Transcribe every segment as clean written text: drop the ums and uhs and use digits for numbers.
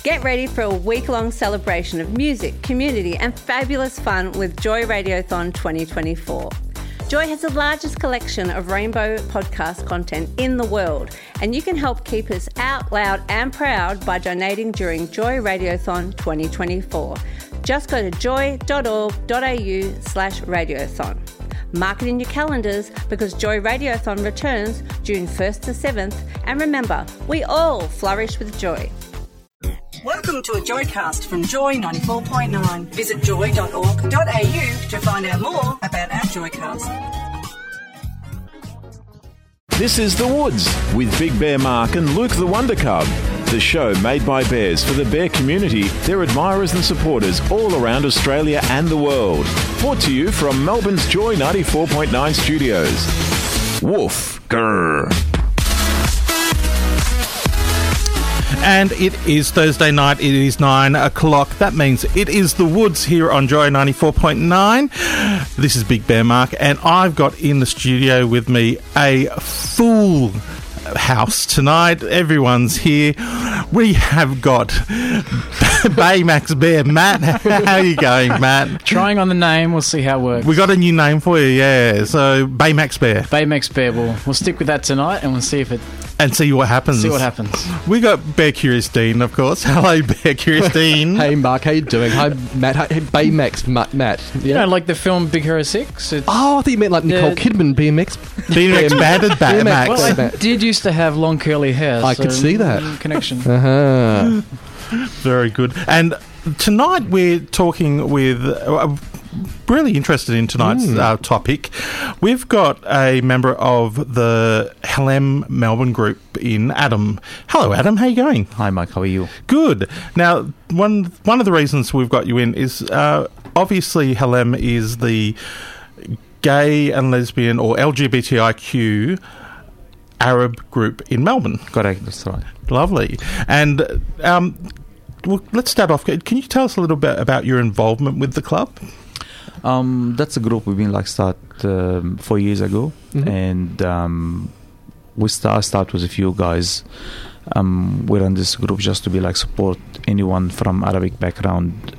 Get ready for a week-long celebration of music, community and fabulous fun with Joy Radiothon 2024. Joy has the largest collection of rainbow podcast content in the world, and you can help keep us out loud and proud by donating during Joy Radiothon 2024. Just go to joy.org.au/radiothon. Mark it in your calendars because Joy Radiothon returns June 1st to 7th, and remember, we all flourish with joy. Welcome to a Joycast from Joy 94.9. Visit joy.org.au to find out more about our Joycast. This is The Woods with Big Bear Mark and Luke the Wonder Cub. The show made by bears for the bear community, their admirers and supporters all around Australia and the world. Brought to you from Melbourne's Joy 94.9 studios. Woof. Grrr. And it is Thursday night. It is 9 o'clock. That means it is The Woods here on Joy 94.9. This is Big Bear Mark, and I've got in the studio with me a full house tonight. Everyone's here. We have got Baymax Bear Matt. How are you going, Matt? Trying on the name. We'll see how it works. We got a new name for you, yeah. So Baymax Bear. Baymax Bear. We'll stick with that tonight, and we'll see if it. And see what happens. See what happens. We got Bear Curious Dean, of course. Hello, Bear Curious Dean. Hey, Mark. How you doing? Hi, Matt. Hey, Baymax Matt. Yeah? You know, like the film Big Hero 6? I thought you meant like Nicole Kidman, BMX. BMX banded Baymax. Well, I did used to have long curly hair. I could see that. Connection. Uh-huh. Very good. And tonight we're talking with... really interested in tonight's topic. We've got a member of the Helem Melbourne group in Adam. Hello, Adam. How are you going? Hi, Mike. How are you? Good. Now, one of the reasons we've got you in is obviously Helem is the gay and lesbian or LGBTIQ Arab group in Melbourne. Correct. That's right. Lovely. And well, let's start off. Can you tell us a little bit about your involvement with the club? That's a group we've been start 4 years ago, and we start with a few guys. We're in this group just to support anyone from Arabic background,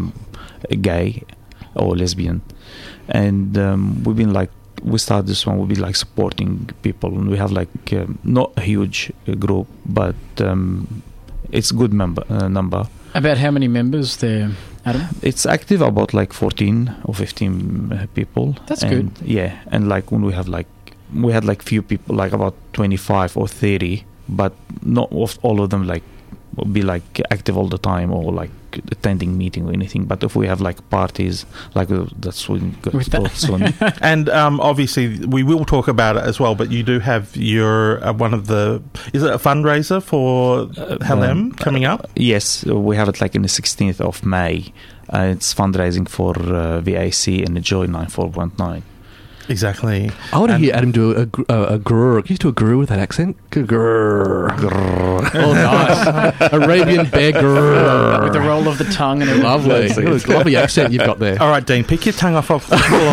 gay or lesbian, and we've been we started this one. We'll be supporting people, and we have not a huge group, but it's a good number. About how many members there, Adam? It's active about 14 or 15 people. That's good. Yeah, and when we have we had few people, about 25 or 30, but not all of them will be active all the time or attending meeting or anything. But if we have parties, that's when good soon. And obviously we will talk about it as well. But you do have your one of the, is it a fundraiser for Helem coming up? Yes, we have it in the 16th of May. It's fundraising for VAC and the Joy 94.9. Exactly. I want to hear Adam do a grrr. Can you do a grrr with that accent? Grrr. Grrr. Oh, nice. Arabian bear grrr. With the roll of the tongue. And lovely. Lovely accent you've got there. All right, Dean, pick your tongue off the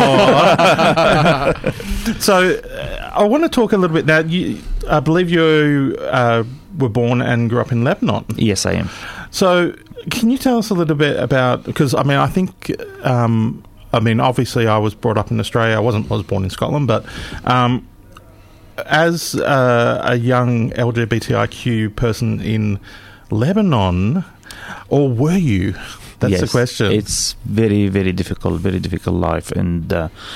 floor. So, I want to talk a little bit now. I believe you were born and grew up in Lebanon. Yes, I am. So, can you tell us a little bit about, because, I think... obviously, I was brought up in Australia. I was born in Scotland, but as a young LGBTIQ person in Lebanon, or were you? That's the question. It's very, very difficult life, and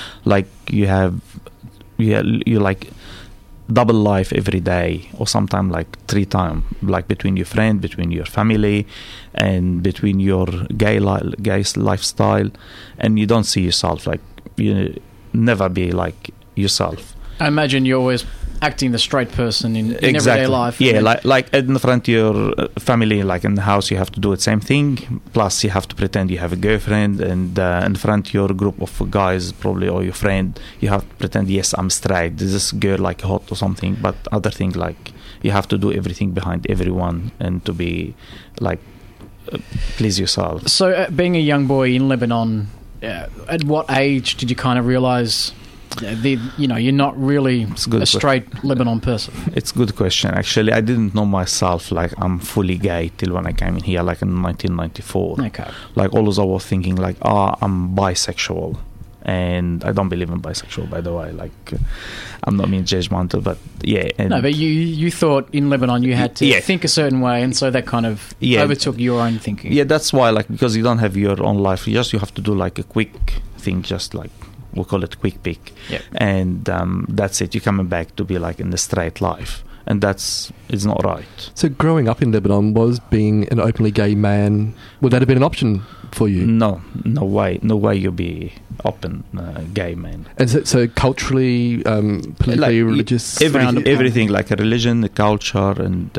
you double life every day, or sometimes 3 times, between your friend, between your family, and between your gay lifestyle, and you don't see yourself, you never be yourself. I imagine you're always acting the straight person in everyday life. Yeah, in front of your family, in the house, you have to do the same thing. Plus, you have to pretend you have a girlfriend, and in front of your group of guys, probably, or your friend, you have to pretend, yes, I'm straight. Is this girl hot or something? But other things, you have to do everything behind everyone and to be please yourself. So, being a young boy in Lebanon, at what age did you kind of realize you're not really good a straight Lebanon person. It's a good question. Actually, I didn't know myself like I'm fully gay till when I came in here, like in 1994. Okay. Like always I was thinking like, I'm bisexual. And I don't believe in bisexual, by the way. Like, I'm not being judgmental, but yeah. And no, but you thought in Lebanon you had to think a certain way, and so that kind of overtook your own thinking. Yeah, that's why, like, because you don't have your own life, you have to do like a quick thing, just like we call it quick pick. Yep. And that's it. You're coming back to be like in the straight life, and it's not right. So growing up in Lebanon, was being an openly gay man, would that have been an option for you? No way you'll be open gay man. And so culturally, politically, like, religious, everything like a religion, the culture,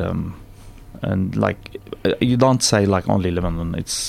and like you don't say like only Lebanon. It's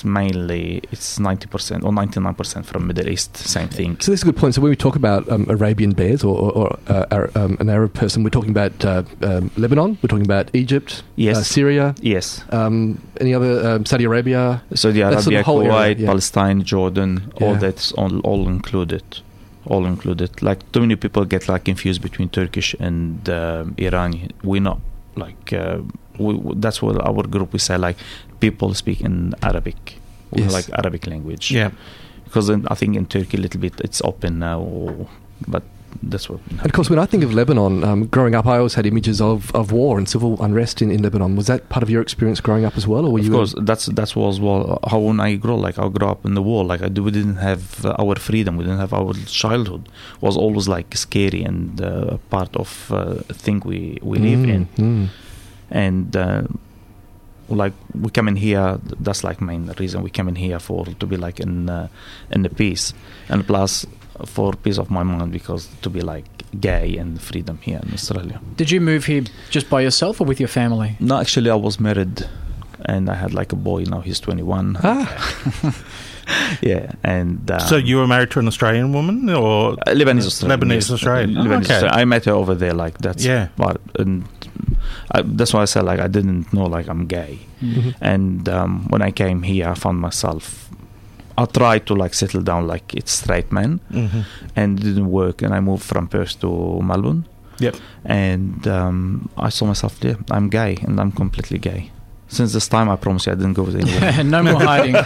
90% or 99% from Middle East. Same thing. So this is a good point. So when we talk about Arabian bears or an Arab person, we're talking about Lebanon. We're talking about Egypt. Yes. Syria. Yes. Any other Saudi Arabia? Saudi Arabia, sort of Kuwait, Palestine, Jordan. All that's all included. All included. Like too many people get like confused between Turkish and Iranian. We're not like. That's what our group we say, like people speak in Arabic, like Arabic language. Yeah, because I think in Turkey a little bit it's open now, but that's what. And of course, when I think of Lebanon, growing up, I always had images of war and civil unrest in Lebanon. Was that part of your experience growing up as well, or were you? Of course, that was how when I grew. Like I grew up in the war. Like we didn't have our freedom. We didn't have our childhood. It was always like scary and part of thing we live in. Mm. And like we come in here, that's like main reason we come in here to be like in the peace, and plus for peace of my mind, because to be like gay and freedom here in Australia. Did you move here just by yourself or with your family? No, actually I was married and I had like a boy. Now he's 21. Yeah, and so you were married to an Australian woman or Lebanese Australian? Lebanese Australian. Lebanese Okay. Australian. I met her over there. Like that's but that's why I said like I didn't know like I'm gay. Mm-hmm. And when I came here, I found myself. I tried to like settle down like it's straight man, and it didn't work. And I moved from Perth to Melbourne. Yep. And I saw myself there. I'm gay, and I'm completely gay. Since this time, I promise you, I didn't go with anyone. No more hiding.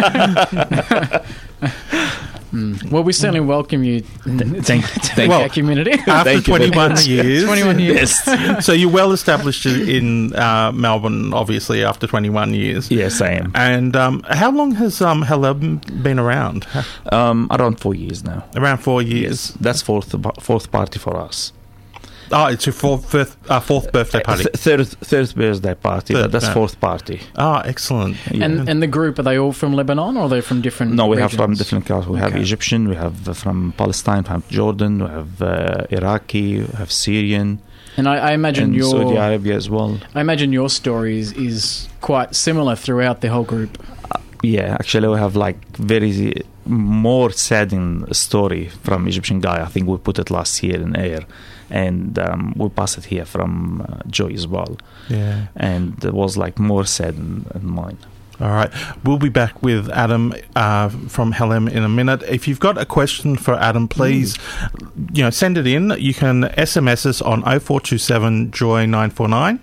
Well, we certainly welcome you. Thank our community. After 21 years. 21 years. So you're well established in Melbourne, obviously, after 21 years. Yes, I am. And how long has Halem been around? Around 4 years now. Around 4 years. Yes, that's fourth party for us. Oh, it's your fourth birthday party. Third birthday party. That's fourth party. Oh, excellent. Yeah. And the group, are they all from Lebanon, or are they from different No, we regions? have from different countries. We have Egyptian, we have from Palestine, from Jordan, we have Iraqi, we have Syrian. And I imagine and your Saudi Arabia as well. I imagine your story is quite similar throughout the whole group. Yeah, actually we have like very more saddening story from Egyptian guy. I think we put it last year in air. And we passed it here from Joy as well. Yeah. And it was like more sad than mine. All right. We'll be back with Adam from Halem in a minute. If you've got a question for Adam, please send it in. You can SMS us on 0427 Joy 949.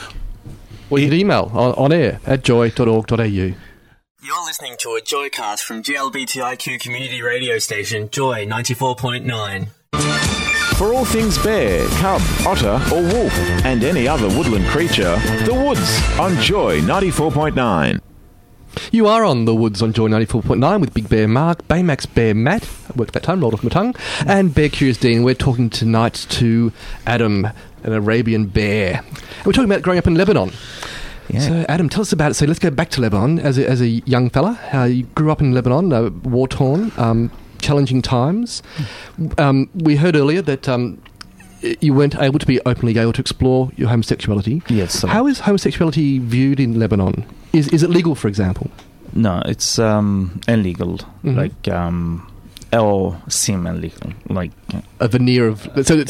Or you can email on air at joy.org.au. You're listening to a Joycast from GLBTIQ community radio station Joy 94.9. For all things bear, cub, otter or wolf and any other woodland creature, The Woods on Joy 94.9. You are on The Woods on Joy 94.9 with Big Bear Mark, Baymax Bear Matt, I worked that time, rolled off my tongue, and Bear Curious Dean. We're talking tonight to Adam, an Arabian bear. And we're talking about growing up in Lebanon. Yeah. So, Adam, tell us about it. So, let's go back to Lebanon as a young fella. You grew up in Lebanon, war-torn, challenging times. We heard earlier that you weren't able to be openly gay or to explore your homosexuality. Yes. How is homosexuality viewed in Lebanon? Is it legal, for example? No, it's illegal. Mm-hmm. Like, or seem illegal. Like a veneer of... So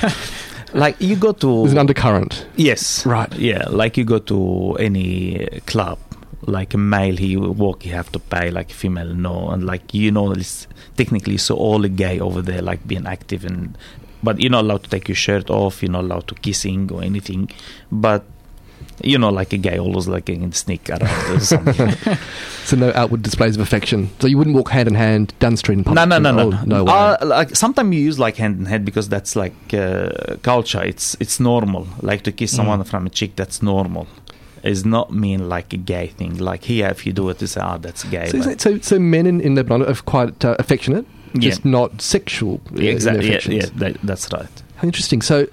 like you go to... There's an undercurrent. Yes. Right. Yeah, like you go to any club, like a male, he walk, he have to pay, like a female, no. And like, you know, it's technically so all gay over there, like being active, and but you're not allowed to take your shirt off, you're not allowed to kissing or anything, but you know, like a gay always like in sneak around or something. So no outward displays of affection. So you wouldn't walk hand in hand down the street in public? No way. Like sometimes you use like hand in hand because that's like culture. It's normal. Like to kiss someone from a cheek, that's normal. It's not mean like a gay thing. Like here, if you do it, it's that's gay. So men in Lebanon are quite affectionate, just not sexual. Exactly. That's right. How interesting. So.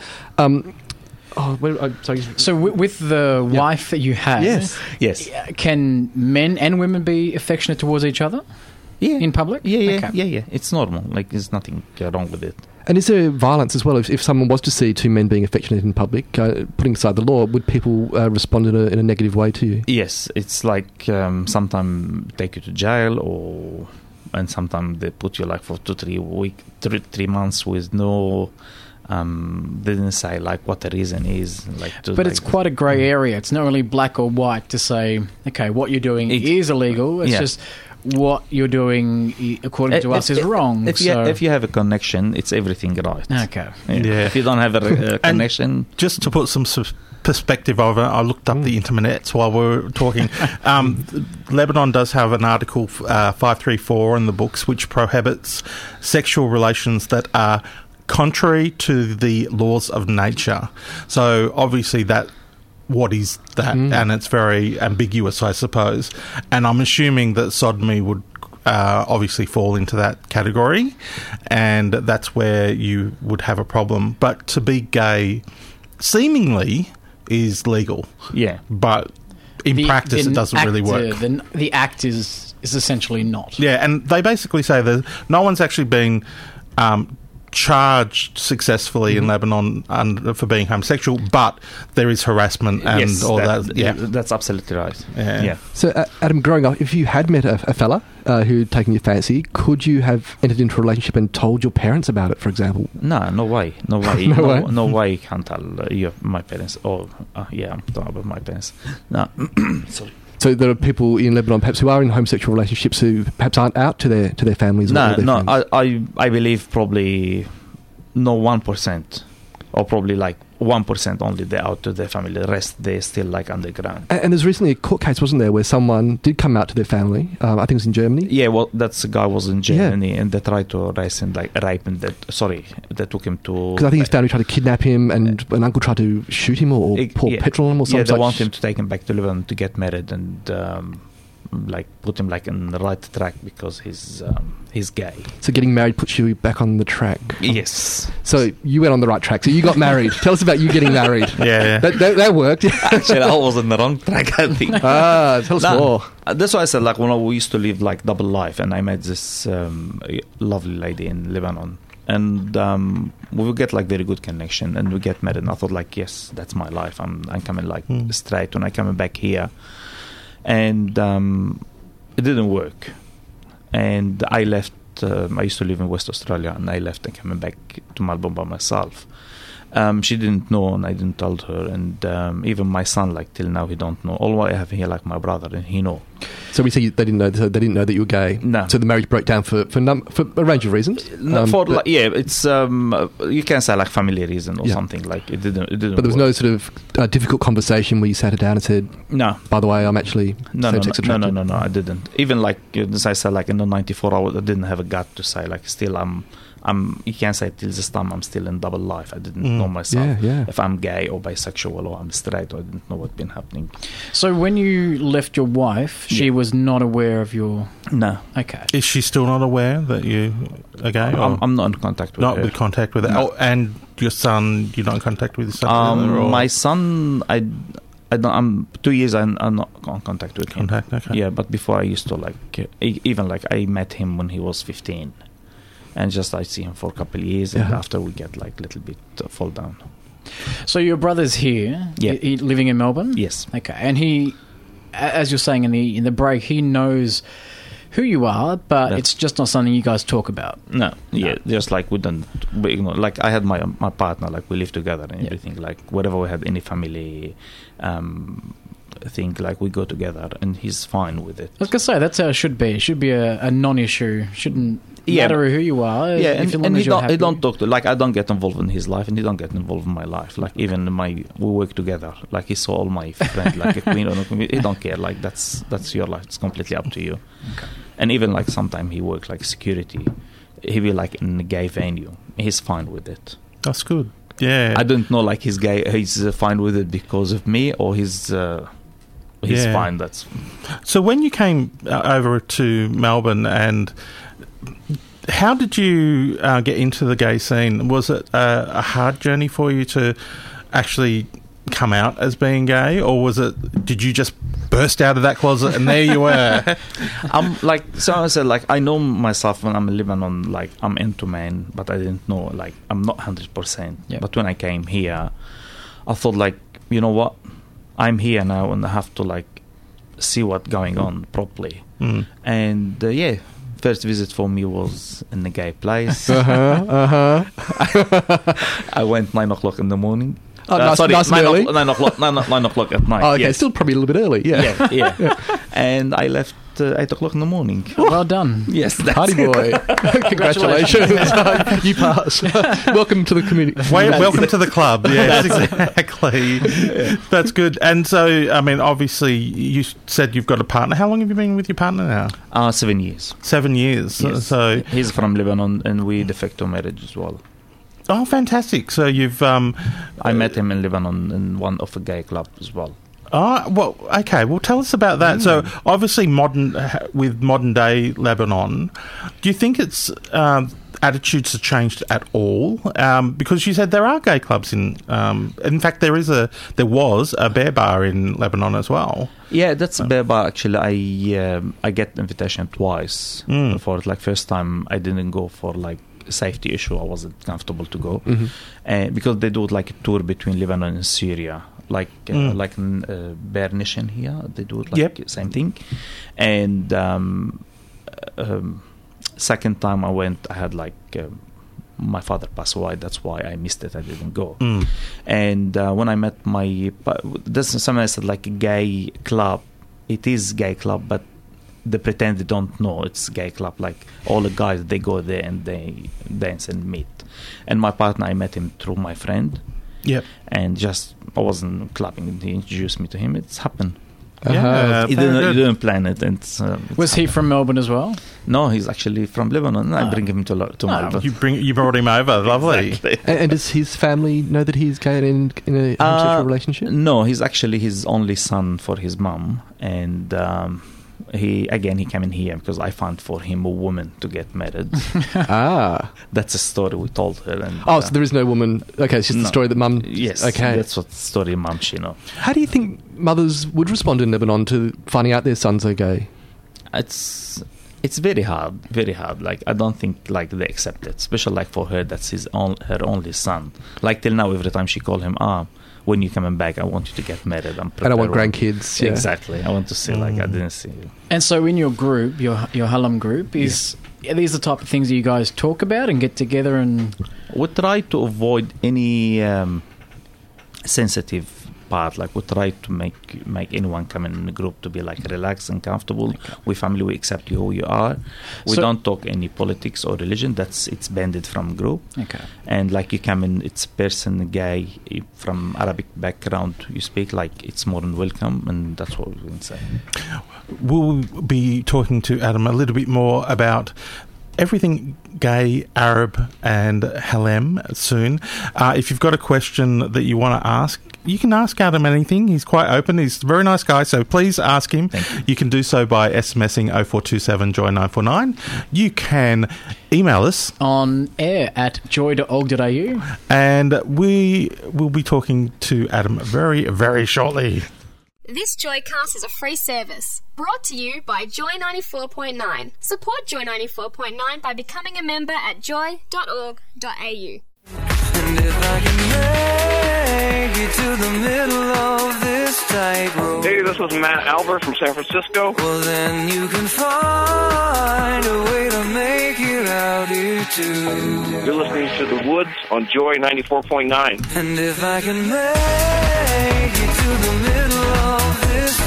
So with the wife that you have, yes, can men and women be affectionate towards each other? Yeah, in public. Yeah. It's normal. Like there's nothing wrong with it. And is there violence as well? If someone was to see two men being affectionate in public, putting aside the law, would people respond in a negative way to you? Yes, it's like sometimes take you to jail, and sometimes they put you like for 3 months with no. They didn't say like what the reason is. But it's quite a grey area. It's not really black or white to say, okay, what you're doing is illegal. It's just what you're doing, according to us, is wrong. If you have a connection, it's everything right. Okay. Yeah. If you don't have a connection... And just to put some perspective over, I looked up the internets while we were talking. Lebanon does have an article 534 in the books which prohibits sexual relations that are contrary to the laws of nature. So obviously what is that? And it's very ambiguous, I suppose. And I'm assuming that sodomy would obviously fall into that category, and that's where you would have a problem. But to be gay seemingly is legal. Yeah. But in practice it doesn't really work. The act is essentially not. Yeah, and they basically say that no one's actually been charged successfully in Lebanon for being homosexual, but there is harassment and that. Yeah, that's absolutely right. Yeah. So, Adam, growing up, if you had met a fella who'd taken your fancy, could you have entered into a relationship and told your parents about it, for example? No way. No way you can't tell my parents. I'm talking about my parents. No, sorry. So there are people in Lebanon perhaps who are in homosexual relationships who perhaps aren't out to their families. No. I believe probably no 1%, or probably like 1% only they're out to their family. The rest they're still like underground. And there's recently a court case, wasn't there, where someone did come out to their family? I think it was in Germany. Yeah, well, that's the guy was in Germany, and they tried to arrest him, like rape him. They took him to. Because I think his family tried to kidnap him, and an uncle tried to shoot him or pour petrol on him or something. Yeah, they want him to take him back to Lebanon to get married and like put him like in the right track because he's gay. So getting married puts you back on the track. Yes. So you went on the right track. So you got married. Tell us about you getting married. Yeah. That worked. Actually, I was on the wrong track, I think. Tell us more. That's why I said, like, when we used to live like double life, and I met this lovely lady in Lebanon, and we would get like very good connection, and we get married, and I thought like, yes, that's my life. I'm coming like straight when I coming back here. And it didn't work, and I left. I used to live in West Australia, and I left and coming back to Melbourne by myself. She didn't know, and I didn't tell her, and even my son, like till now, he don't know. All I have here, like my brother, and he know. So we say they didn't know. So they didn't know that you were gay. No. So the marriage broke down for a range of reasons. It's you can say like family reason or something. Like it didn't. But there was no sort of difficult conversation where you sat her down and said, "No, by the way, I'm actually same-sex attracted." No, I didn't. Even like as I said, like in the 94 hours, I didn't have a gut to say like still you can't say till this time I'm still in double life. I didn't know myself if I'm gay or bisexual or I'm straight, or I didn't know what's been happening. So when you left your wife, she was not aware of your... No. Okay. Is she still not aware that you are gay? I'm not in contact with her. Not in contact with her. No. Oh, and your son, you're not in contact with your son? My son, I don't, I'm 2 years I'm not in contact with him. Okay. Yeah, but before I used to like, even like I met him when he was 15. And just I see him for a couple of years, and after we get like a little bit fall down. So your brother's here, he living in Melbourne? Yes. Okay, and he, as you're saying in the break, he knows who you are, but it's just not something you guys talk about. No. Just like we ignore. Like I had my partner, like we live together and everything. Like wherever we had any family thing. Like, we go together, and he's fine with it. I was going to say, that's how it should be. It should be a non-issue. Shouldn't matter who you are. Yeah, if and he don't talk to, like, I don't get involved in his life, and he don't get involved in my life. Like, even we work together. Like, he saw all my friends, like a queen or not queen. He don't care. Like, that's your life. It's completely up to you. Okay. And even, like, sometimes he works like security. He be like in a gay venue. He's fine with it. That's good. Yeah. I don't know, like, he's fine with it because of me, or he's fine. That's. So when you came over to Melbourne, and how did you get into the gay scene? Was it a hard journey for you to actually come out as being gay, or did you just burst out of that closet and there you were? Like, so I said, like, I know myself when I'm in Lebanon, like, I'm into men, but I didn't know, like, I'm not 100%. Yep. But when I came here, I thought, like, you know what, I'm here now and I have to, like, see what's going on properly. And first visit for me was in a gay place. I went 9 o'clock in the morning. Oh, nice and early. 9 o'clock at night. Oh, okay, yes. still probably a little bit early. Yeah. And I left 8 o'clock in the morning. Well done. Yes, that's Party boy. Congratulations. You pass. Welcome to the community. Welcome to the club. Yes, exactly. That's good. And so, I mean, obviously, you said you've got a partner. How long have you been with your partner now? 7 years. 7 years. Yes. So he's from Lebanon, and we de facto marriage as well. Oh, fantastic. So you've... I met him in Lebanon in one of a gay club as well. Oh, well, okay. Well, tell us about that. So, obviously, with modern-day Lebanon, do you think its attitudes have changed at all? Because you said there are gay clubs in fact, there was a bear bar in Lebanon as well. Yeah, that's a bear bar. Actually, I get invitation twice for it. Like, first time I didn't go for, like, safety issue. I wasn't comfortable to go because they do like a tour between Lebanon and Syria, like in Bear Nation here. They do it like same thing. And second time I went, I had like my father passed away. That's why I missed it. I didn't go. And when I met this is something I said, like a gay club. It is gay club, but they pretend they don't know it's gay club. Like, all the guys, they go there and they dance and meet. And my partner, I met him through my friend. Yep. And just, I wasn't clubbing. He introduced me to him. It's happened. He didn't plan it. And was he from Melbourne as well? No, he's actually from Lebanon. I bring him to Melbourne. You brought him over. Lovely. Exactly. And does his family know that he's gay in a homosexual relationship? No, he's actually his only son for his mum. And he came in here because I found for him a woman to get married. That's a story we told her. And, so there is no woman. Okay, it's just the story that mum. Yes, okay, that's what the story mum she know. How do you think mothers would respond in Lebanon to finding out their sons are gay? It's very hard, very hard. Like, I don't think like they accept it, especially like for her. That's her only son. Like, till now, every time she call him, when you're coming back, I want you to get married. And I want grandkids. Yeah. Exactly. I want to see, like, I didn't see you. And so in your group, your Hallam group, are these the type of things that you guys talk about and get together and... We try to avoid any sensitive part. Like, we try to make anyone come in the group to be, like, relaxed and comfortable. Okay. We family, we accept you who you are. We don't talk any politics or religion. It's banned from group. Okay. And, like, you come in, it's person, gay, from Arabic background, you speak, like, it's more than welcome, and that's what we can say. We'll be talking to Adam a little bit more about everything gay, Arab and Hallam soon. If you've got a question that you want to ask, you can ask Adam anything. He's quite open. He's a very nice guy, so please ask him. You can do so by SMSing 0427 Joy 949. You can email us on air at joy.org.au. And we will be talking to Adam very, very shortly. This Joycast is a free service brought to you by Joy 94.9. Support Joy 94.9 by becoming a member at joy.org.au. And if I can make it to the middle of this tightrope. Hey, this is Matt Albert from San Francisco. Well, then you can find a way to make it out here too. You're listening to The Woods on Joy 94.9. And if I can make it to the middle of this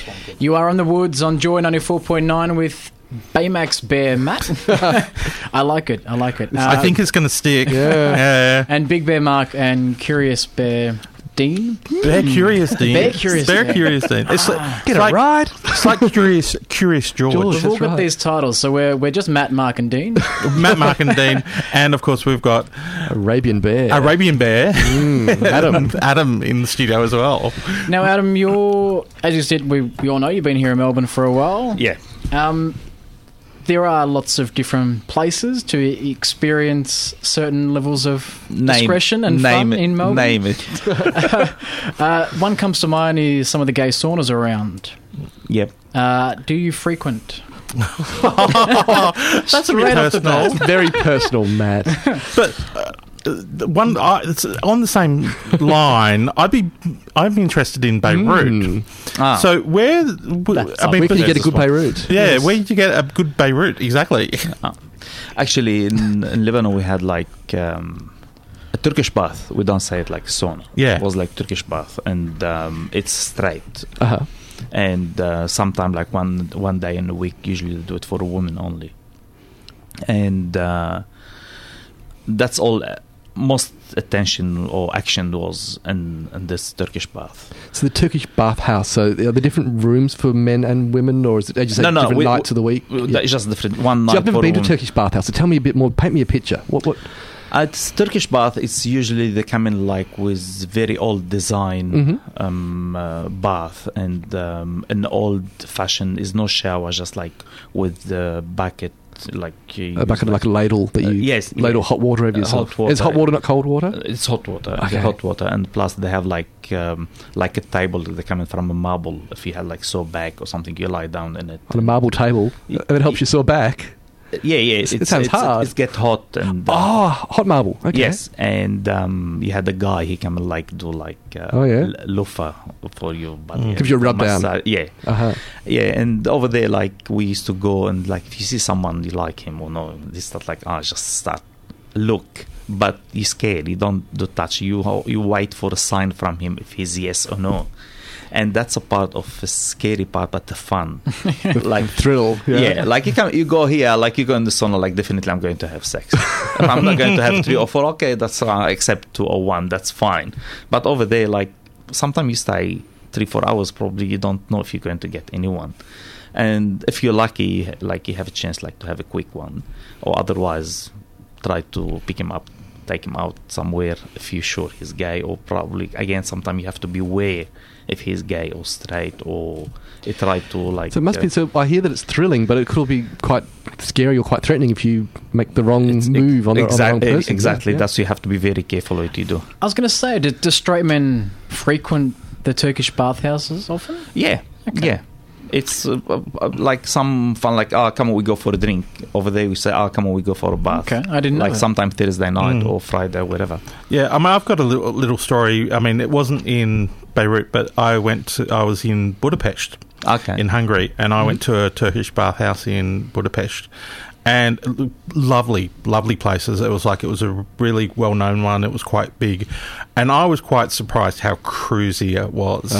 You are on the Woods on Joy 94.9 with Baymax Bear Matt. I like it. I think it's going to stick. Yeah. And Big Bear Mark and Curious Bear Dean. Bear Curious Dean. Bear Curious Dean. It's Get it right. It's like Curious George. We've all got these titles, so we're just Matt, Mark, and Dean. Matt, Mark, and Dean, and of course we've got Arabian Bear. Adam in the studio as well. Now, Adam, as you said, we all know you've been here in Melbourne for a while. Yeah. There are lots of different places to experience certain levels of discretion and fun in Melbourne. Name it. One comes to mind is some of the gay saunas around. Yep. Do you frequent? That's a bit personal. Very personal, Matt. But it's on the same line. I'd be interested in Beirut. So where? Where can you get a good Beirut? Yeah, where did you get a good Beirut? Exactly. Actually, in Lebanon we had like a Turkish bath. We don't say it like sauna. Yeah, it was like Turkish bath, and it's straight. And sometime like one day in a week, usually they do it for a woman only, and that's all. Most attention or action was in this Turkish bath. So the Turkish bathhouse. So are there different rooms for men and women, or is it just different nights of the week? It's just different. One night. I've never been to a Turkish bathhouse. So tell me a bit more. Paint me a picture. What? It's Turkish bath. It's usually they come in like with very old design bath, and an old fashioned. Is no shower, just like with the bucket. Like a bucket, like a ladle that you ladle hot water over yourself. Hot water. Is hot water not cold water? It's hot water. Okay. Hot water, and plus they have like a table that coming from a marble. If you had like sore back or something, you lie down in it on a marble table, and it helps you sore back. Yeah. It sounds hard. It gets hot and hot marble. Okay. Yes, and you had the guy. He come and like do like loofah for your body. Gives you a rub down. Yeah. Yeah, and over there, like we used to go and like if you see someone you like him or no, it's not like just start look, but you're scared. You don't do touch. You wait for a sign from him if he's yes or no. And that's a part of the scary part, but the fun, like thrill. Yeah, like you go here, like you go in the sauna, like definitely I'm going to have sex. If I'm not going to have 3 or 4, okay, that's except 2 or 1, that's fine. But over there, like sometimes you stay 3-4 hours, probably you don't know if you're going to get anyone. And if you're lucky, like you have a chance, like to have a quick one, or otherwise, try to pick him up, take him out somewhere if you're sure he's gay, or probably again sometimes you have to be aware if he's gay or straight, or you try to like. So it must be. So I hear that it's thrilling, but it could be quite scary or quite threatening if you make the wrong move on the wrong person. Exactly. That's you have to be very careful what you do. I was going to say, do straight men frequent the Turkish bathhouses often? Yeah. Okay. Yeah. It's like some fun, like, come on, we go for a drink. Over there, we say, come on, we go for a bath. Okay, I didn't know. Like sometimes Thursday night or Friday or whatever. Yeah, I mean, I've got a little story. I mean, it wasn't in Beirut, but I was in Budapest, in Hungary, and I went to a Turkish bathhouse in Budapest. And lovely places. It was a really well-known one. It was quite big. And I was quite surprised how cruisy it was.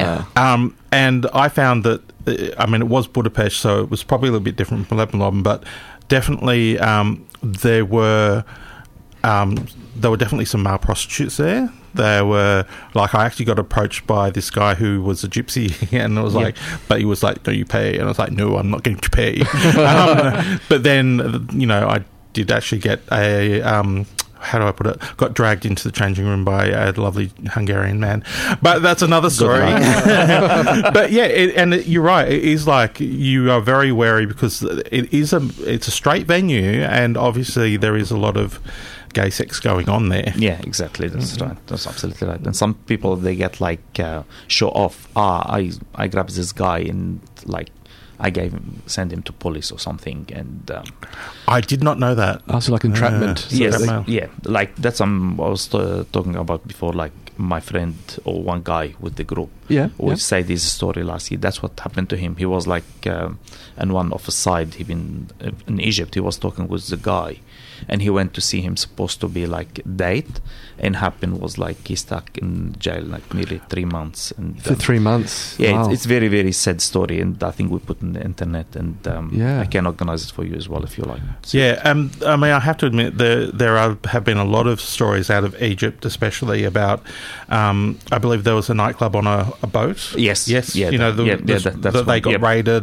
And I found that, I mean, it was Budapest, so it was probably a little bit different from Lebanon, but definitely there were definitely some male prostitutes there. There were, like, I actually got approached by this guy who was a gypsy, and I was like, but he was like, "Do you pay?" And I was like, "No, I'm not going to pay." But then, you know, I did actually get a, how do I put it? Got dragged into the changing room by a lovely Hungarian man. But that's another story. But yeah, you're right. It is like you are very wary because it's a straight venue, and obviously there is a lot of gay sex going on there. Yeah, exactly. That's right. That's absolutely right. And some people, they get like show off. I grabbed this guy and like I sent him to police or something. And I did not know that. Also, like entrapment. Yes, yeah. Like that's I was talking about before. Like my friend or one guy with the group. We said this story last year. That's what happened to him. He was like on one of the side. He been in Egypt. He was talking with the guy, and he went to see him. Supposed to be like date, and happened was like he stuck in jail like nearly 3 months. And for 3 months. Yeah, Wow. it's very very sad story, and I think we put on the internet, and I can organize it for you as well if you like. So I mean, I have to admit have been a lot of stories out of Egypt, especially about. I believe there was a nightclub on a boat. Yes. Yes. Yeah, that they got raided.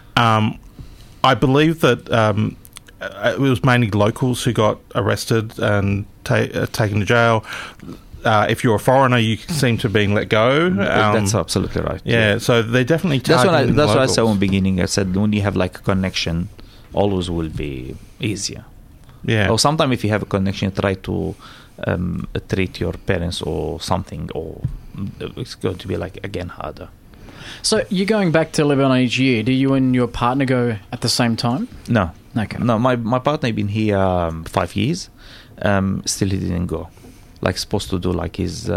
I believe that it was mainly locals who got arrested and taken to jail. If you're a foreigner, you seem to be let go. That's absolutely right. Yeah, so they definitely that's what I said in the beginning. I said when you have like a connection, always will be easier. Yeah. Or sometimes if you have a connection, try to treat your parents or something, or it's going to be like again harder. So you're going back to Lebanon each year. Do you and your partner go at the same time? No. Okay. No, my partner been here 5 years. Still he didn't go. Like supposed to do like his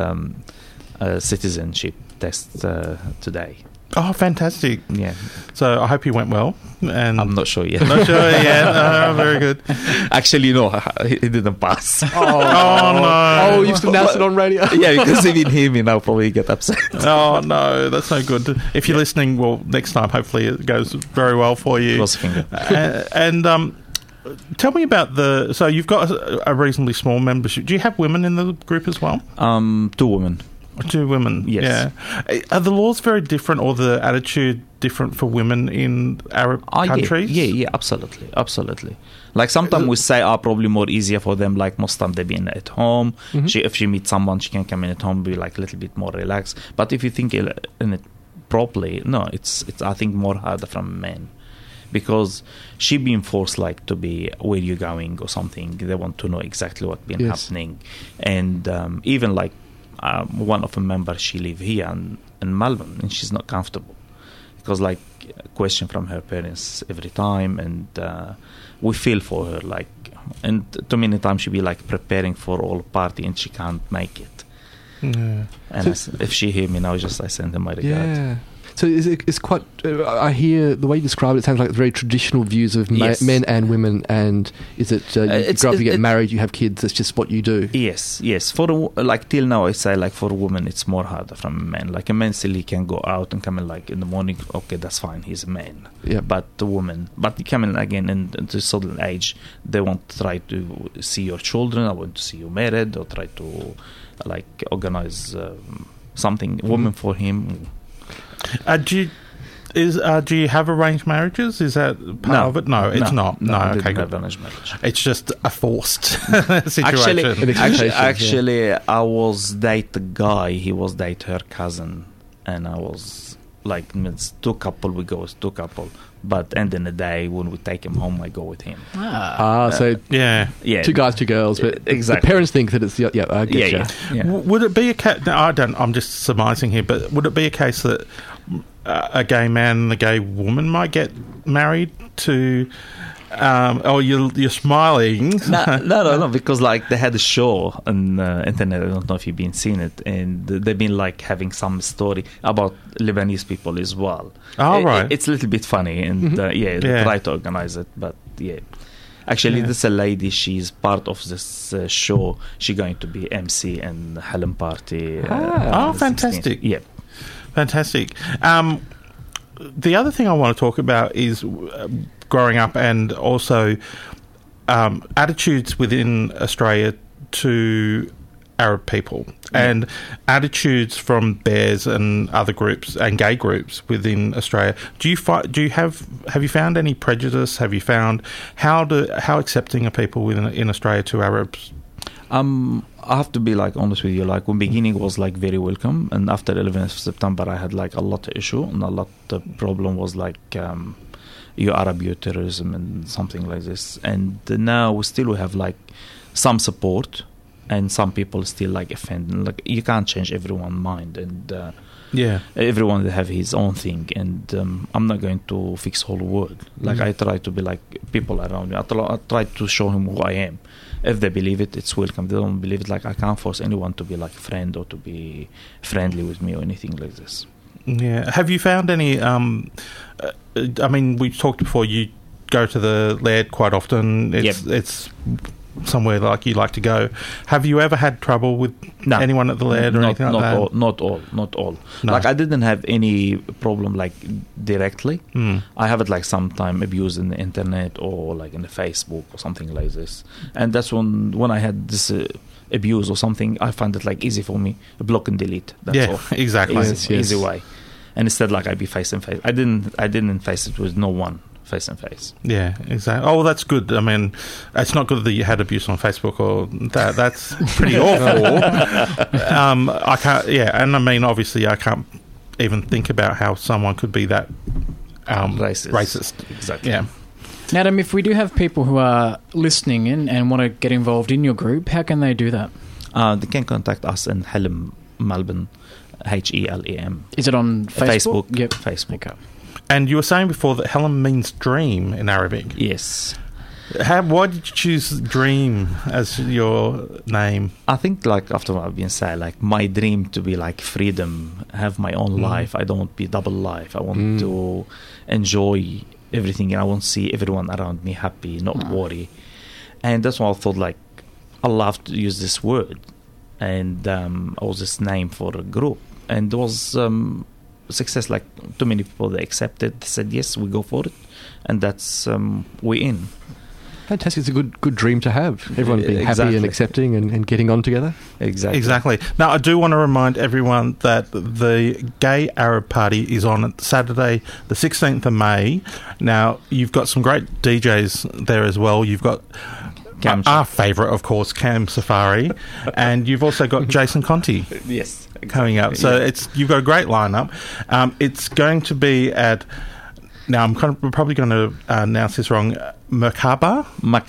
citizenship test today. Oh, fantastic! Yeah. So I hope he went well. And I'm not sure yet. Not sure yet. Oh, very good. Actually, no, he didn't pass. Oh no! Oh, you've announced it on radio. Yeah, because if he hear me now, probably get upset. Oh no, that's no good. If you're listening, well, next time, hopefully it goes very well for you. Cross finger. And tell me about so you've got a reasonably small membership. Do you have women in the group as well? 2 women. 2 women, yes. Yeah. Are the laws very different, or the attitude different for women in Arab countries? Yeah, absolutely. Like sometimes we say probably more easier for them, like most time they been at home. Mm-hmm. If she meets someone, she can come in at home, be like a little bit more relaxed. But if you think in it properly, no, it's I think more harder from men. Because she been forced like to be where you're going or something. They want to know exactly what's been happening. And even like one of the members, she live here in Melbourne, and she's not comfortable because like a question from her parents every time, and we feel for her, like, and too many times she be like preparing for all party and she can't make it. Yeah. And if she hear me now, I send her my regard. Yeah. So it's quite. I hear the way you describe it. It sounds like very traditional views of men and women. And is it you grow up, you get married, you have kids? It's just what you do. Yes. For like till now, I say like for a woman, it's more harder from a man. Like a man still he can go out and come in like in the morning. Okay, that's fine. He's a man. Yeah. But the woman, he come in again into a certain age, they want to try to see your children. I want to see you married, or try to like organize something woman for him. Do you have arranged marriages? Is that part of it? No, it's not. No, okay, good. Arranged marriage. It's just a forced situation. Actually, I was date a guy. He was date her cousin, and I was like, it's 2 couple. We go as 2 couple. But end of the day, when we take him home, I go with him. So yeah, 2 guys, 2 girls, but exactly. The parents think that it's I get you. Yeah. Would it be a case? No, I'm just surmising here, but would it be a case that a gay man and a gay woman might get married to? You're smiling. No, because like they had a show on internet. I don't know if you've been seeing it, and they've been like having some story about Lebanese people as well. Oh, right. It's a little bit funny, and they try to organize it, but actually, this is a lady. She's part of this show. She's going to be MC and Halem party. Fantastic! 16th. Yeah, fantastic. The other thing I want to talk about is growing up, and also attitudes within Australia to Arab people, and attitudes from bears and other groups and gay groups within Australia. Have you found any prejudice? Have you found how accepting are people in Australia to Arabs? I have to be like honest with you. Like when beginning was like very welcome, and after 11th of September, I had like a lot of issue, and a lot of problem was like you Arab, you terrorism, and something like this. And now we have like some support, and some people still like offended. Like you can't change everyone's mind, and everyone have his own thing, and I'm not going to fix whole world. Like I try to be like people around me. I try to show him who I am, If they believe it, it's welcome. They don't believe it, like I can't force anyone to be like a friend or to be friendly with me or anything like this. Yeah. Have you found any? I mean, we talked before. You go to the Laird quite often. It's somewhere like you like to go. Have you ever had trouble with anyone at the Laird or anything like that? Not all. No. Like I didn't have any problem like directly. I have it like sometime abuse in the internet or like in the Facebook or something like this. And that's when I had this abuse or something, I find it like easy for me, block and delete. That's all. Exactly. Easy way. And instead like I be face and face. I didn't face it with no one. Face and face. Yeah, exactly. Oh, well, that's good. I mean, it's not good that you had abuse on Facebook or that. That's pretty awful. I can't. Yeah, and I mean, obviously, I can't even think about how someone could be that racist. Exactly. Yeah. Now, Adam, if we do have people who are listening in and want to get involved in your group, how can they do that? They can contact us in Helm, Melbourne, HELEM. Is it on Facebook? Yep, Facebook. Okay. And you were saying before that Helm means dream in Arabic. Yes. Why did you choose dream as your name? I think like after what I've been saying, like my dream to be like freedom, have my own life. I don't want to be double life. I want to enjoy everything, and I want to see everyone around me happy, not worry. And that's why I thought like I love to use this word, and I was this name for a group, and it was success. Like too many people, they accepted, they said yes, we go for it, and that's we in. Fantastic. It's a good dream to have. Everyone being happy and accepting and getting on together. Exactly. Now, I do want to remind everyone that the Gay Arab Party is on Saturday, the 16th of May. Now, you've got some great DJs there as well. You've got our favourite, of course, Cam Safari, and you've also got Jason Conti. Yes. Coming up. So you've got a great lineup. It's going to be at... Now, I'm probably going to announce this wrong. Makaba,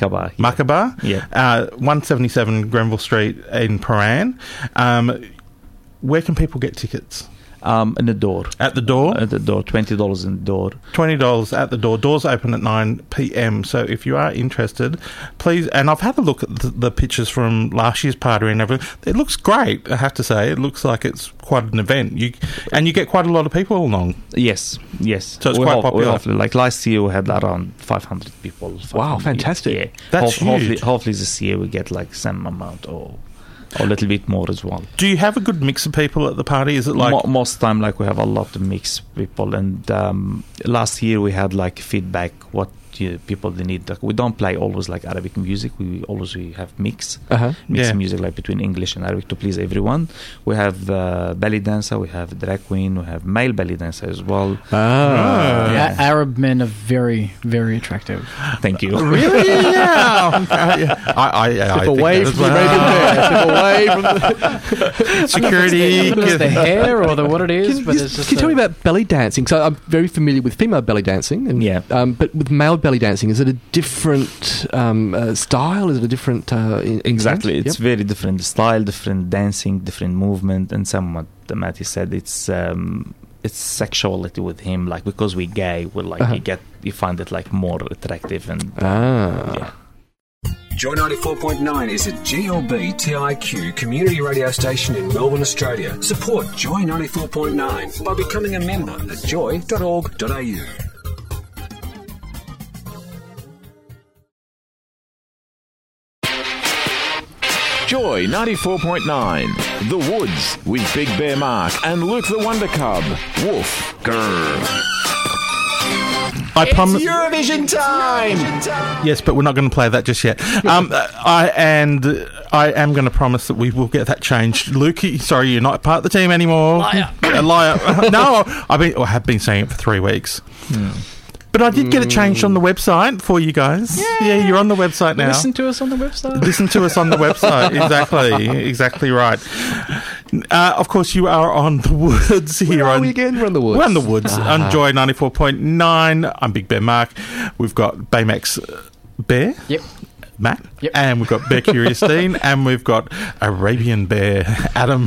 177 Grenville Street in Prahran. Where can people get tickets? In the door. At the door? At the door. $20 in the door. $20 at the door. Doors open at 9 p.m. So if you are interested, please... And I've had a look at the pictures from last year's party and everything. It looks great, I have to say. It looks like it's quite an event. You get quite a lot of people along. Yes. So it's quite popular. Like last year, we had around 500 people. Wow, fantastic. Yeah. That's huge. Hopefully this year we get like some amount or a little bit more as well. Do you have a good mix of people at the party? Is it like... Most time, like, we have a lot of mixed people. And last year we had, like, feedback, what people they need. Like, we don't play always, like, Arabic music. We have mix. Music, like, between English and Arabic to please everyone. We have belly dancer. We have drag queen. We have male belly dancer as well. Arab men are very, very attractive. Thank you. Really? Yeah. Step away from the Arabian bear. Step away from the... Security. It's the hair or what it is. Can you tell me about belly dancing? So I'm very familiar with female belly dancing. And, but with male belly dancing, is it a different style? Is it a different... Exactly. It's very different style, different dancing, different movement. And what Matty said, it's sexuality with him. Like, because we're gay, we're like, you find it like more attractive. And Joy 94.9 is a GLBTIQ community radio station in Melbourne, Australia. Support Joy 94.9 by becoming a member at joy.org.au. Joy 94.9, The Woods with Big Bear Mark and Luke the Wonder Cub. Woof. Grrr. It's Eurovision time! Yes, but we're not going to play that just yet. I am going to promise that we will get that changed. Luke, sorry, you're not part of the team anymore. Liar. No, I have been saying it for 3 weeks. But I did get it changed on the website for you guys. Yeah, you're on the website now. Listen to us on the website. Listen to us on the website. Exactly right. Of course, you are on the Woods here. Where are we again? We're on the Woods. We're on the Woods on Joy 94.9. I'm Big Bear Mark. We've got Baymax Bear. Yep. Matt. Yep. And we've got Bear Curious Dean. And we've got Arabian Bear Adam.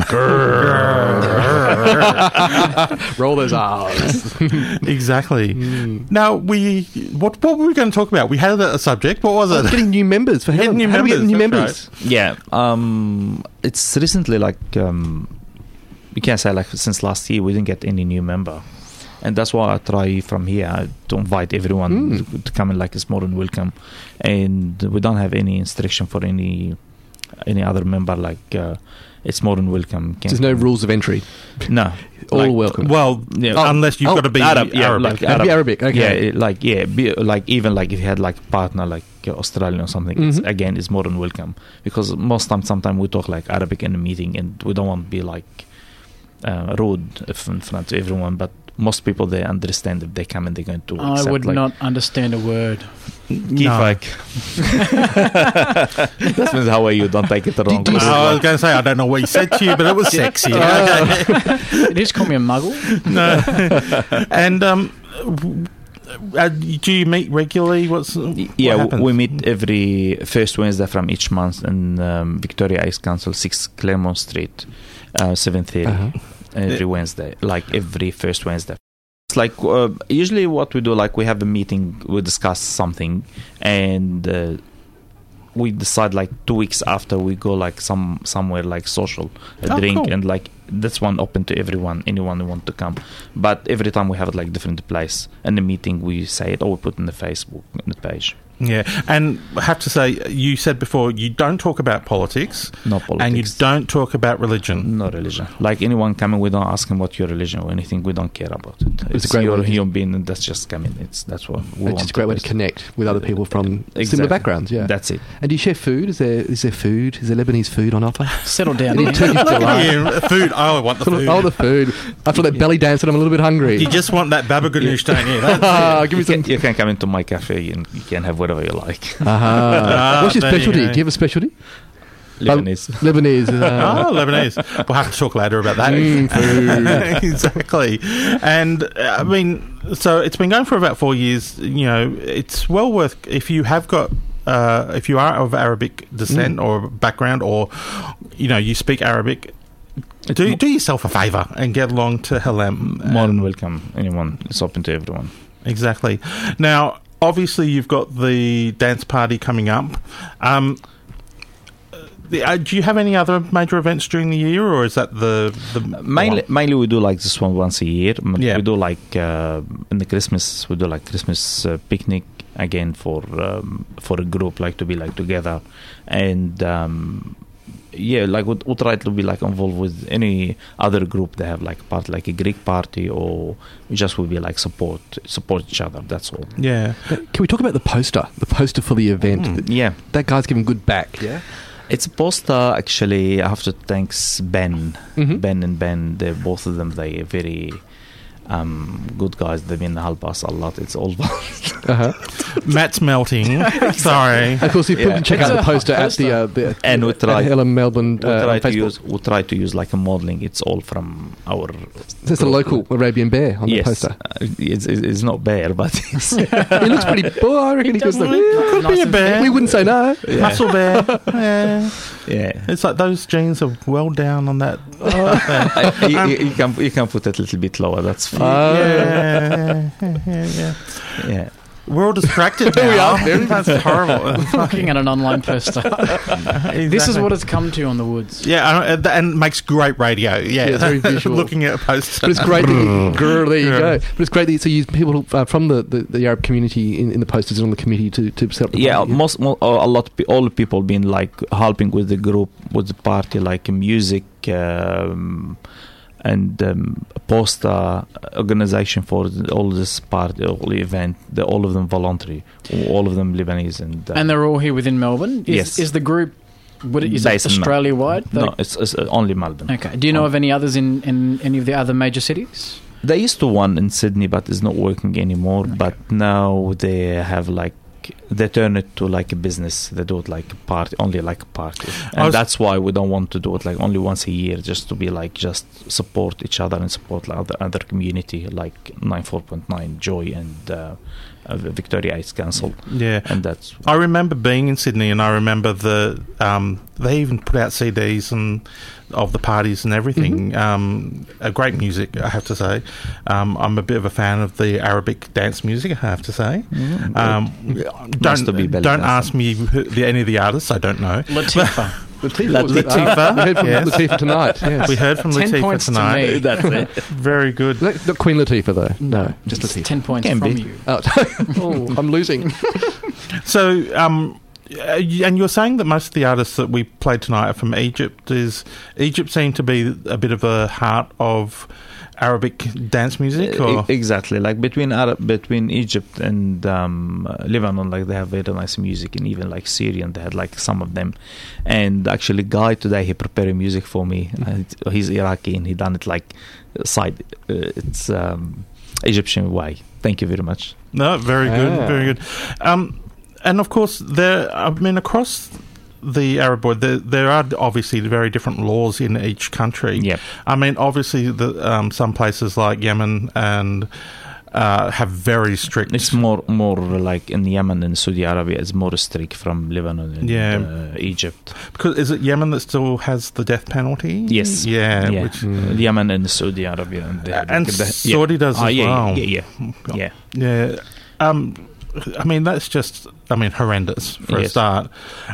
Roll those R's. Exactly. Now, what were we going to talk about? We had a subject. What was it? Getting new members for Helen. How do we get new members? Right. Yeah, it's recently like you can say like since last year we didn't get any new member, and that's why I try from here to invite everyone to come in. Like it's more than welcome, and we don't have any instruction for any other member. Like it's more than welcome. There's no rules of entry. No, all welcome. Well, unless you've got to be Arabic. Arabic. Okay. Yeah, even like if you had like a partner like Australian or something, it's more than welcome, because sometimes we talk like Arabic in a meeting, and we don't want to be like rude in front of everyone, but most people, they understand if they come and they're going to accept, I would not understand a word. That's how you don't take it wrong. I was going to say, I don't know what he said to you, but it was sexy. It is call me a muggle. No. And do you meet regularly? What happens? We meet every first Wednesday from each month in Victoria Ice Council, 6 Claremont Street, 7:30 every Wednesday, like every first Wednesday. It's like usually what we do, like we have a meeting, we discuss something, and we decide like 2 weeks after we go like somewhere like social, drink, cool. And like that's one open to anyone who want to come. But every time we have it like different place, and the meeting we say it, or we put in the Facebook page. Yeah, and I have to say, you said before, you don't talk about politics. No politics. And you don't talk about religion. No religion. Like anyone coming, we don't ask them what your religion or anything. We don't care about it. It's a great way. Human being, and that's just coming. That's what we want. It's just a great way to connect with other people from similar backgrounds. Yeah, that's it. And do you share food? Is there food? Is there Lebanese food on offer? Settle down. Food. Oh, I want the food. Oh, the food. After that belly dance, and I'm a little bit hungry. You just want that baba ganoush, don't you? Give me some. You can come into my cafe and you can have whatever you like. What's your specialty? Do you have a specialty? Lebanese. Lebanese. Lebanese. We'll have to talk later about that. Food. Exactly. And I mean, so it's been going for about 4 years. You know, it's well worth, if you have got if you are of Arabic descent or background, or you know, you speak Arabic, do yourself a favour and get along to Halem. More than welcome. Anyone. It's open to everyone. Exactly. Now, obviously, you've got the dance party coming up. Do you have any other major events during the year, or is that the mainly we do like this one once a year. Yeah. We do like in the Christmas, we do like Christmas picnic again for a group, like to be like together, and like we'll try to be like involved with any other group that have like part, like a Greek party, or we just will be like support each other. That's all. Yeah. Can we talk about the poster for the event? Yeah, that guy's giving good back. Yeah. It's a poster, actually. I have to thank Ben. Ben and Ben, both of them, they're very good guys. They've been help us a lot. It's all Matt's melting. Sorry. Of course, you can check out the poster at the and we try Helen Melbourne. We try to use like a modelling. It's all from our. There's a local Arabian bear on the poster. It's not bear, but he looks pretty. I reckon he could be a bear. We wouldn't say no. Yeah. Muscle bear. Yeah. It's like those jeans are well down on that. You can put it a little bit lower. That's fine. Yeah. We're all distracted now. We are. That's horrible. Looking at an online poster. Exactly. This is what it's come to on the Woods. Yeah, and makes great radio. Yeah, it's very visual. Looking at a poster. But it's great that there you go. But it's great that you use people from the Arab community in the posters and on the committee to set up the party. All the people been like helping with the group, with the party, like music, and poster organization for all this party, all the event. All of them voluntary, all of them Lebanese, and they're all here within Melbourne. Yes, is the group? Is it Australia wide? No, it's only Melbourne. Okay. Do you know of any others in any of the other major cities? There used to one in Sydney, but it's not working anymore. Okay. But now they have like they turn it to like a business. They do it like a party, only like a party, and that's why we don't want to do it like only once a year, just to be like just support each other and support like other community like 94.9 Joy and Victoria Arts Council. Yeah, and that's. I remember being in Sydney, and I remember they even put out CDs and of the parties and everything. A great music, I have to say. I'm a bit of a fan of the Arabic dance music, I have to say. Don't ask me any of the artists. I don't know. Latifa. Latifa. We heard from Latifa tonight. Yes. We heard from 10 Latifa points tonight. To me. That's it. Very good. Not Queen Latifah, though. No, just Latifa. 10 points from you. Oh, I'm losing. So, and you're saying that most of the artists that we played tonight are from Egypt. Egypt seemed to be a bit of a heart of Arabic dance music? Or? Exactly. Like between Egypt and Lebanon, like they have very nice music, and even like Syrian, they had like some of them. And actually, Guy today, he prepared music for me. He's Iraqi, and he done it like it's Egyptian way. Thank you very much. No, very good, very good. And of course, across the Arab world, there are obviously very different laws in each country. Yeah. I mean, obviously, some places like Yemen and have very strict. It's more like in Yemen and Saudi Arabia. It's more strict from Lebanon and Egypt. Because is it Yemen that still has the death penalty? Yes. Yeah. Which, Yemen and Saudi Arabia and Saudi does as well. Yeah. I mean, that's just horrendous for a start.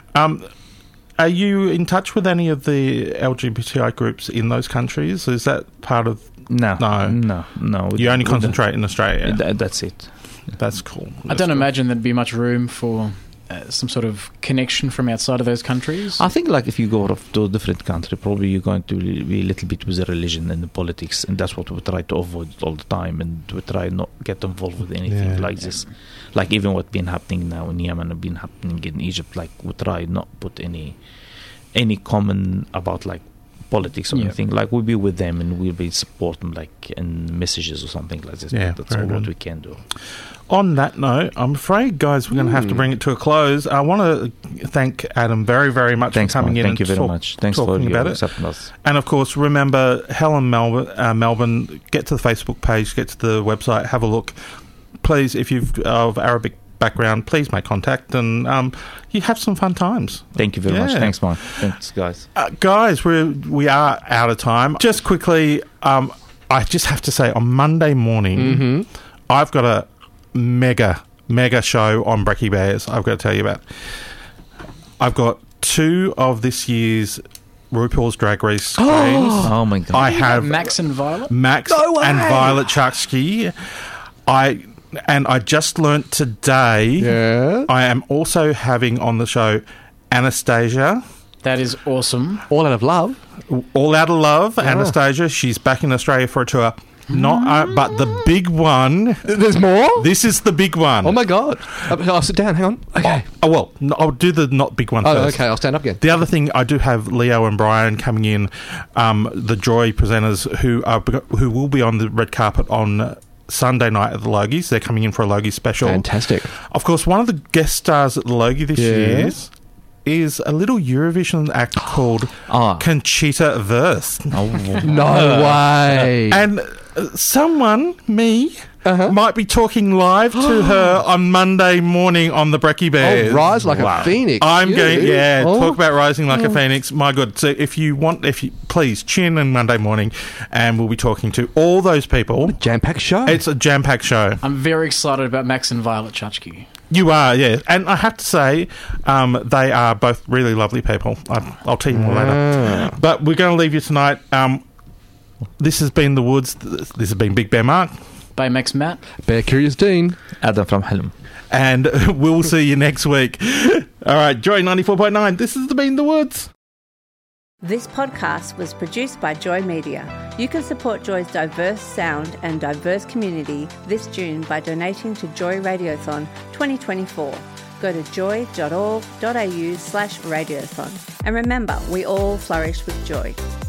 Are you in touch with any of the LGBTI groups in those countries? Is that part of... No. You only concentrate in Australia? That's it. That's cool. I don't imagine there'd be much room for some sort of connection from outside of those countries. I think like if you go to a different country, probably you're going to be a little bit with the religion and the politics, and that's what we try to avoid all the time, and we try not get involved with anything like this. Like even what's been happening now in Yemen and been happening in Egypt, like we try not put any comment about like politics or anything. Like we'll be with them and we'll be support them like in messages or something like this. Yeah, that's all what we can do. On that note, I'm afraid, guys, we're going to have to bring it to a close. I want to thank Adam very, very much for coming in. Thank you very much. Thanks for accepting us. And of course, remember, Helen Melbourne, get to the Facebook page, get to the website, have a look. Please, if you've of Arabic background, please make contact, and you have some fun times. Thank you very much. Thanks, Mike. Thanks, guys. Guys, we are out of time. Just quickly, I just have to say, on Monday morning, I've got a mega show on Brekkie Bears I've got to tell you about. I've got 2 of this year's RuPaul's Drag Race screens. Oh my God. I have Max and Violet? Max and Violet Chachki. I just learnt today I am also having on the show Anastasia. That is awesome. All Out of Love. All Out of Love, Anastasia. She's back in Australia for a tour. But the big one... There's more? This is the big one. Oh, my God. I'll sit down. Hang on. Okay. I'll do the not big one first. Okay. I'll stand up again. The other thing, I do have Leo and Brian coming in, the Joy presenters who will be on the red carpet on Sunday night at the Logies. They're coming in for a Logie special. Fantastic. Of course, one of the guest stars at the Logie this year is a little Eurovision act called Conchita Wurst. No way. And someone, me, might be talking live to her on Monday morning on the Brekkie Bears. Oh, rise like a phoenix. I'm going, talk about rising like a phoenix. My God. So if you please tune in Monday morning and we'll be talking to all those people. A jam-packed show. It's a jam-packed show. I'm very excited about Max and Violet Chachki. You are, yeah. And I have to say, they are both really lovely people. I'll tell you more later. But we're going to leave you tonight. This has been The Woods. This has been Big Bear Mark. Baymax Matt. Bear Curious Dean. Adam from Helm. And we'll see you next week. All right, Joy 94.9. This has been The Woods. This podcast was produced by Joy Media. You can support Joy's diverse sound and diverse community this June by donating to Joy Radiothon 2024. Go to joy.org.au/radiothon. And remember, we all flourish with joy.